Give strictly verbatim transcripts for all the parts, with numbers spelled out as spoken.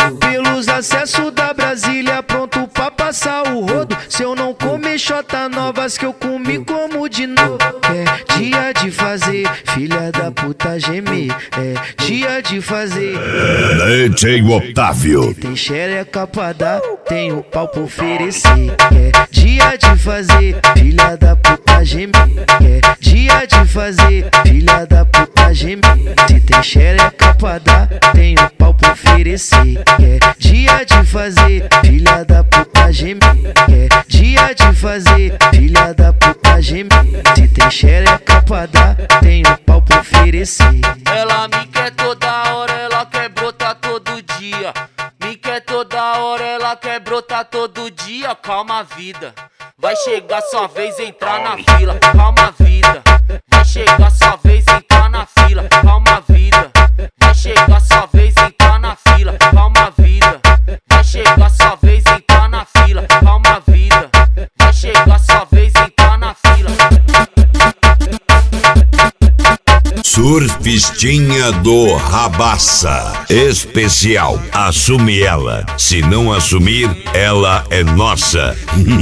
Pelos acessos da Brasília, pronto pra passar o rodo. Se eu não comer xota novas que eu comi como de novo. É dia de fazer, filha da puta gemer. É dia de fazer. D J Otávio. Tem xereca pra dar, tenho pau pra oferecer. É dia de fazer, filha da puta gemer. É dia de fazer, filha da puta gemer. Se tem xereca pra dar, tenho pau pra oferecer. É dia de fazer, filha da puta gemer. É dia de fazer, filha da puta gemer. Se tem xereca pra dar, tenho pau pra oferecer. Ela me quer toda hora, ela quer brotar todo dia. Me quer toda hora, ela quer brotar todo dia. Calma, vida, vai chegar sua vez entrar na fila. Calma, vida, vai chegar sua vez entrar na fila. Calma, vida, vai chegar sua vez entrar na fila. Calma, vida, vai chegar sua vez entrar na fila. Calma, vida, vai chegar sua vez entrar na fila. Surfistinha do Rabassa. Especial. Assume ela. Se não assumir, ela é nossa.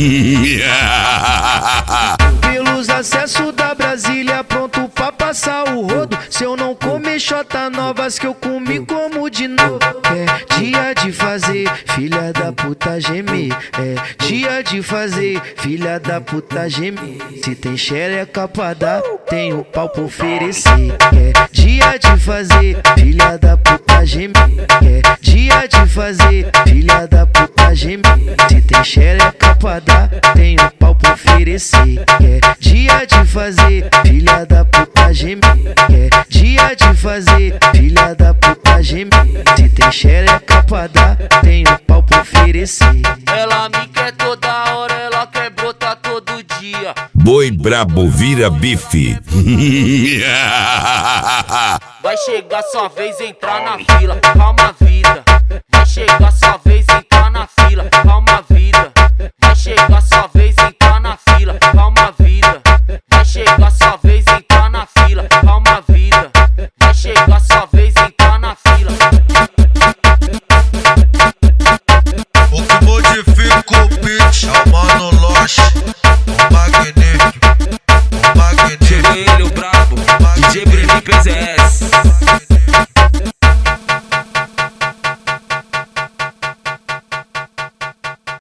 Pelos acessos da Brasília, pronto pra passar o rodo. Se eu não comer xota novas que eu comi como de novo. É dia de fazer, filha da puta gemer. É dia de fazer, filha da puta gemer. Se tem xereca pra dar, tenho pau pra oferecer. É dia de fazer, filha da puta gemer. É dia de fazer, filha da puta gemer. Se tem xereca pra dar, tenho pau pra oferecer. É dia de fazer, filha da puta gemer. É dia de fazer, filha da puta gemer. Se tem xereca pra dar, tenho pau pra oferecer. Ela me quer toda hora, ela quer brotar todo dia. Boi brabo vira bife. Vai chegar sua vez entrar na fila. Calma, vida, vai chegar sua vez entrar